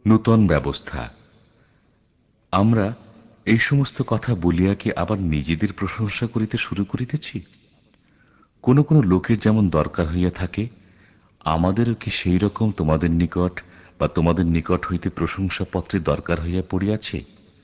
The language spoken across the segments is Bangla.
নূতন ব্যবস্থা। আমরা এই সমস্ত কথা বলিয়া কি আবার নিজেদের প্রশংসা করিতে শুরু করিতেছি? কোন কোন লোকের যেমন দরকার হইয়া থাকে, আমাদেরও কি সেই রকম তোমাদের নিকট বা তোমাদের নিকট হইতে প্রশংসাপত্রের দরকার হইয়া পড়িয়াছে?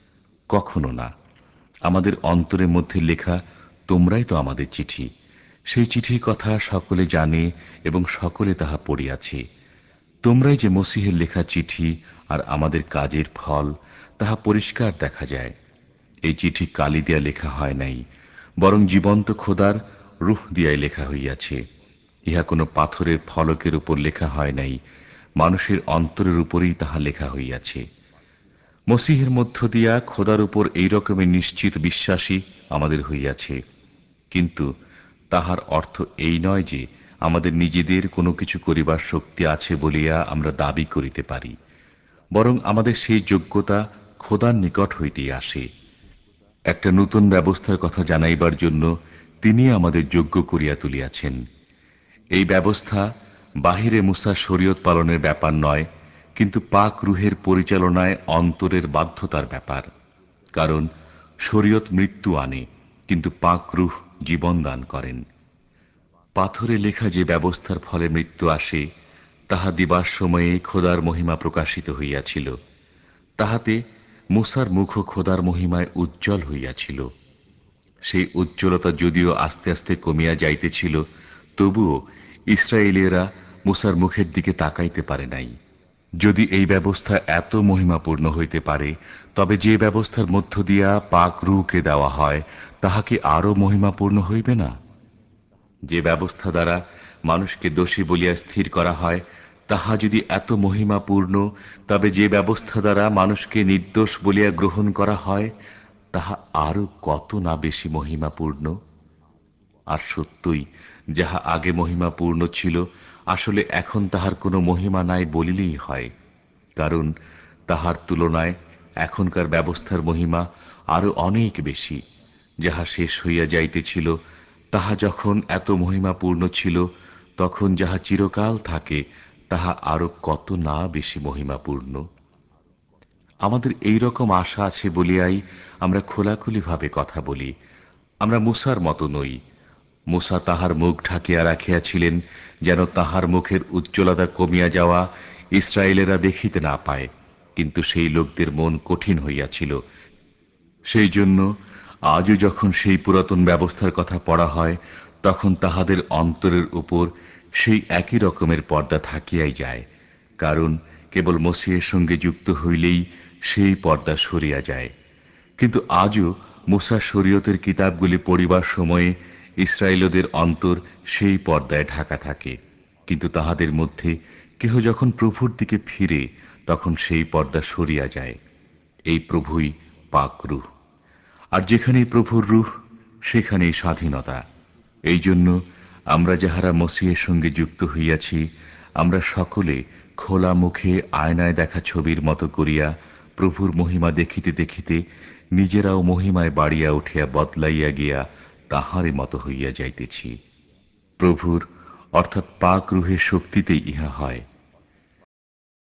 কখনো না। আমাদের অন্তরের মধ্যে লেখা তোমরাই তো আমাদের চিঠি। সেই চিঠির কথা সকলে জানে এবং সকলে তাহা পড়িয়াছে। তোমরাই যে মসীহের লেখা চিঠি আর আমাদের কাজের ফল, তাহা পরিষ্কার দেখা যায়। এই চিঠি কালি দিয়া লেখা হয় নাই, বরং জীবন্ত খোদার রূহ দিয়াই লেখা হইয়াছে। ইহা কোনো পাথরের ফলকের উপর লেখা হয় নাই, মানুষের অন্তরের উপরেই তাহা লেখা হইয়াছে। মসীহের মধ্য দিয়া খোদার উপর এই রকমের নিশ্চিত বিশ্বাসী আমাদের হইয়াছে। কিন্তু তাহার অর্থ এই নয় যে আমাদের নিজেদের কোনো কিছু করিবার শক্তি আছে বলিয়া আমরা দাবি করিতে পারি, বরং আমাদের সেই যোগ্যতা খোদার নিকট হইতেই আসে। একটা নূতন ব্যবস্থার কথা জানাইবার জন্য তিনি আমাদের যোগ্য করিয়া তুলিয়াছেন। এই ব্যবস্থা বাহিরে মুসার শরীয়ত পালনের ব্যাপার নয়, কিন্তু পাক রুহের পরিচালনায় অন্তরের বাধ্যতার ব্যাপার। কারণ শরীয়ত মৃত্যু আনে, কিন্তু পাক রুহ জীবন দান করেন। পাথরে লেখা যে ব্যবস্থার ফলে মৃত্যু আসে, তাহা দিবার সময়ে খোদার মহিমা প্রকাশিত হইয়াছিল। তাহাতে মুসার মুখ খোদার মহিমায় উজ্জ্বল হইয়াছিল। সেই উজ্জ্বলতা যদিও আস্তে আস্তে কমিয়া যাইতেছিল, তবুও ইসরায়েলীয়রা মুসার মুখের দিকে তাকাইতে পারে নাই। যদি এই ব্যবস্থা এত মহিমাপূর্ণ হইতে পারে, তবে যে ব্যবস্থার মধ্য দিয়া পাক রূহকে দেওয়া হয়, তাহা কি আরো মহিমাপূর্ণ হইবে না? যে ব্যবস্থা দ্বারা মানুষকে দোষী বলিয়া স্থির করা হয়, তাহা যদি এত মহিমাপূর্ণ, তবে যে ব্যবস্থা দ্বারা মানুষকে নির্দোষ বলিয়া গ্রহণ করা হয়, তাহা আরো কত না বেশি মহিমাপূর্ণ। আর সত্যই যাহা আগে মহিমাপূর্ণ ছিল, আসলে এখন তাহার কোনো মহিমা নাই বলিলেই হয়। কারণ তাহার তুলনায় এখনকার ব্যবস্থার মহিমা আরো অনেক বেশি। যাহা শেষ হইয়া যাইতেছিল, তাহা যখন এত মহিমাপূর্ণ ছিল, তখন যাহা চিরকাল থাকে, তাহা আরো কত না বেশি মহিমাপূর্ণ। আমাদের এই রকম আশা আছে বলিয়াই আমরা খোলাখুলিভাবে কথা বলি। আমরা মুসার মতো নই। মুসা তাহার মুখ ঢাকিয়া রাখিয়াছিলেন, যেন তাহার মুখের উজ্জ্বলতা কমিয়া যাওয়া ইসরায়েলেরা দেখিতে না পায়। কিন্তু সেই লোকদের মন কঠিন হইয়াছিল। সেই জন্য আজও যখন সেই পুরাতন ব্যবস্থার কথা পড়া হয়, তখন তাহাদের অন্তরের উপর সেই একই রকমের পর্দা থাকিয়াই যায়। কারণ কেবল মসিহের সঙ্গে যুক্ত হইলেই সেই পর্দা সরিয়া যায়। কিন্তু আজও মুসার শরীয়তের কিতাবগুলি পড়িবার সময়ে ইসরায়েলদের অন্তর সেই পর্দায় ঢাকা থাকে। কিন্তু তাহাদের মধ্যে কেহ যখন প্রভুর দিকে ফিরে, তখন সেই পর্দা সরিয়া যায়। এই প্রভুই পাক রূহ। আর যেখানেই প্রভুর রূহ, সেখানেই স্বাধীনতা। এই জন্য আমরা যাহারা মসিহের সঙ্গে যুক্ত হইয়াছি, আমরা সকলে খোলা মুখে আয়নায় দেখা ছবির মতো করিয়া প্রভুর মহিমা দেখিতে দেখিতে নিজেরাও মহিমায় বাড়িয়া উঠিয়া বদলাইয়া গিয়া তাহারই মতো হইয়া যাইতেছি। প্রভুর অর্থাৎ পাক রূহের শক্তিতেই ইহা হয়।